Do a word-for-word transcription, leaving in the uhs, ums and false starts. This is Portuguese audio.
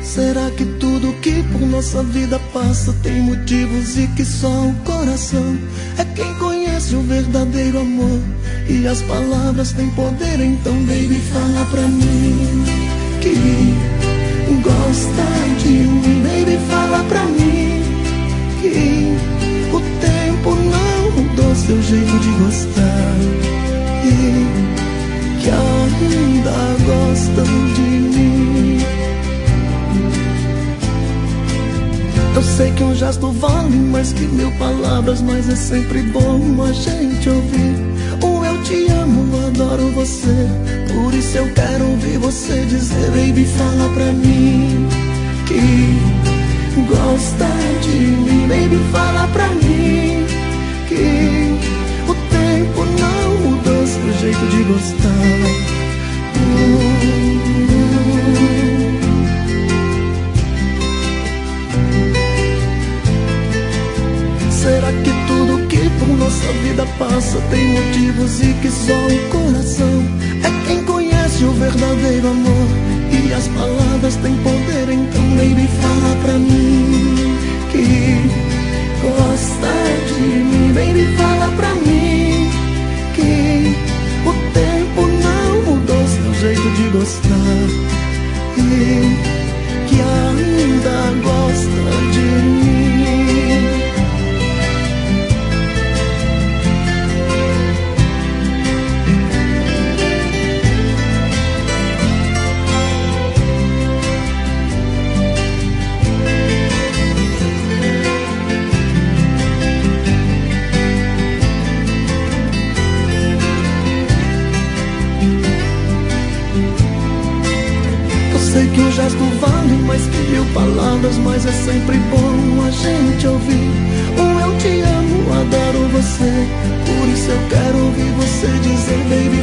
Será que tudo que por nossa vida passa tem motivos e que só o coração é quem conhece o verdadeiro amor? E as palavras têm poder, então baby, fala pra mim que gosta de mim. Baby, fala pra mim que o tempo não mudou seu jeito de gostar e que ainda gosta de mim. Eu sei que um gesto vale mais que mil palavras, mas é sempre bom a gente ouvir um eu te amo, adoro você. Por isso eu quero ouvir você dizer, baby, fala pra mim que gosta de mim. Baby, fala pra mim que o tempo não mudou seu jeito de gostar. hum. Será que tudo que por nossa vida passa tem motivos e que só o coração é quem conhece o verdadeiro amor? E as palavras têm poder, então baby, fala pra mim que gosta de mim. Baby, fala pra mim que o tempo não mudou seu jeito de gostar e que ainda gosta de mim. Sei que um gesto vale mais que mil palavras, mas é sempre bom a gente ouvir um eu te amo, adoro você. Por isso eu quero ouvir você dizer, baby,